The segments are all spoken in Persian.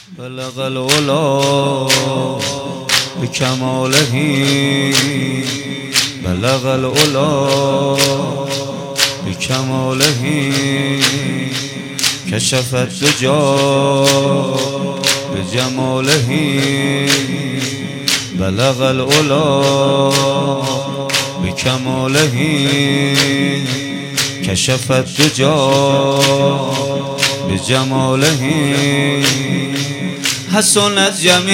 بلغ العلا بكماله بلغ العلا بكماله كشف الدجى بجماله بلغ العلا بكماله كشف الدجى بجماله حسنت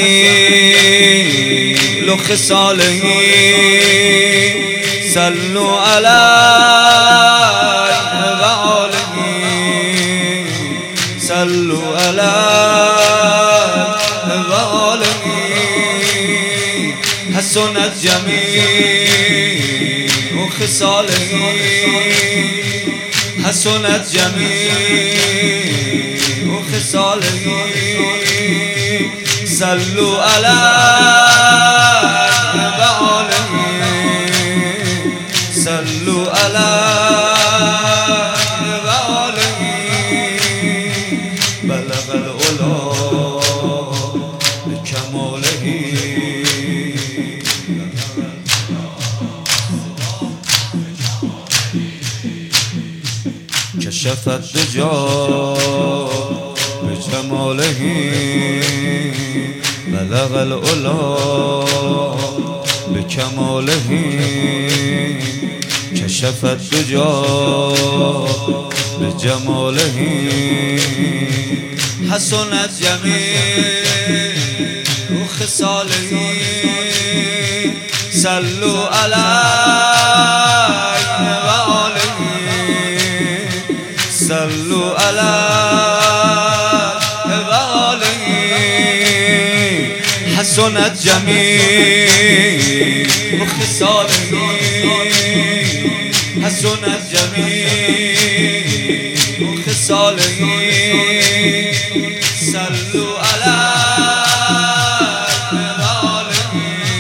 جمیل خصاله صلوا علیه و آله صلوا علیه و آله حسنت جمیل خصاله حسنت جمیل خصاله صلوا علیه و آله صلوا علیه و آله بلغ العلا بکماله کشف الدجى بجماله بلغ العلا بكماله كشف الدجى بجماله حسنت جميل خصاله صلوا عليه وآله صلوا عليه وآله حسنت جمیل خصاله حسنت جمیل خصاله صلوا علیه و آله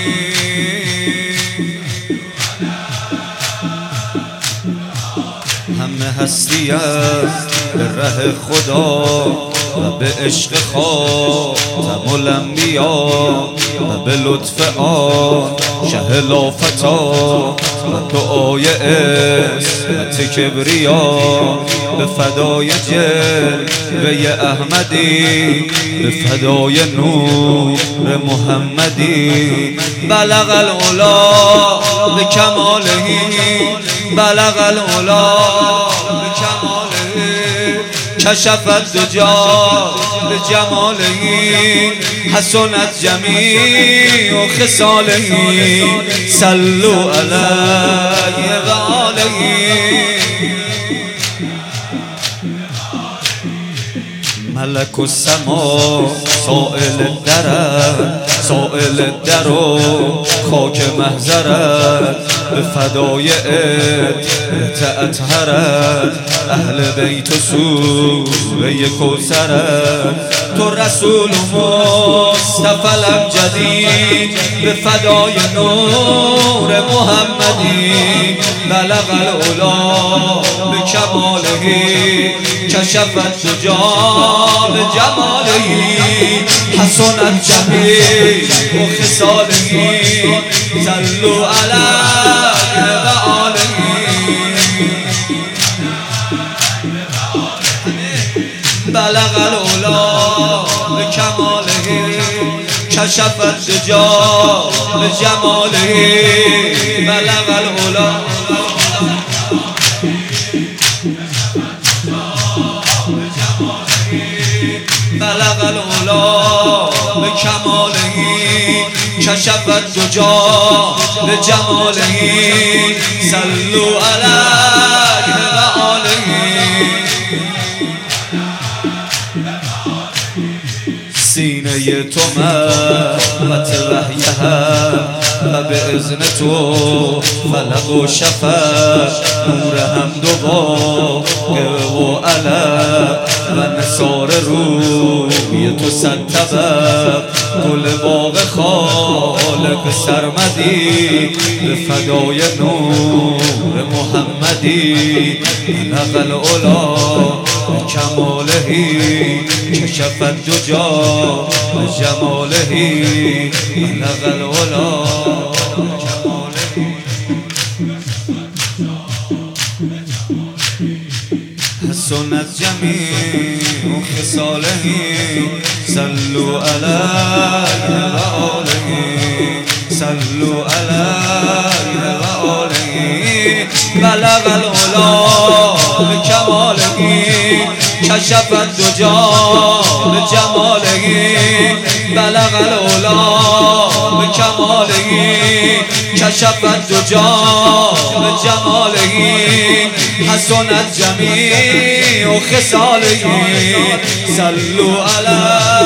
همه هستی است به ره خدا و به عشق خاتم الانبیا و به لطف آن شه لافتا و دعای عصمت کبریا به فدای جلوه احمدی به فدای نور محمدی بلغ العلا بکماله بلغ العلا بکماله کشف الدجى بجماله حسنت جمیع خصاله صلوا علیه و آله ملک السما سائل در و خاک محضرت به فدای اطهرت اهل بیت و سوره کوثرت تو رسول مصطفی الامجدی به فدای نور محمدی بلغ العلا بکماله کشف الدجى بجماله حسنت جمیل خصاله صلوا علیه و آله بلغ العلا بکماله کشف الدجى بجماله بلغ العلا بلغ العلا بکماله کشف الدجى بجماله صلوا علیه و آله سینه تو مهبت وحی و به اذن تو فلق و شفق نور حمد و واقع و علق و نثار روی تو صد طبق گل باغ خالق سرمدی به فدای نور محمدی بلغ العلا بكماله كشف الدجى بجماله بلغ العلا حسنت جميع خصاله صلوا عليه وآله صلوا عليه وآله بلغ العلا بكماله كشف الدجى بجماله بلغ العلا بكماله كشف الدجى بجماله حسنت جميع خصاله صلوا عليه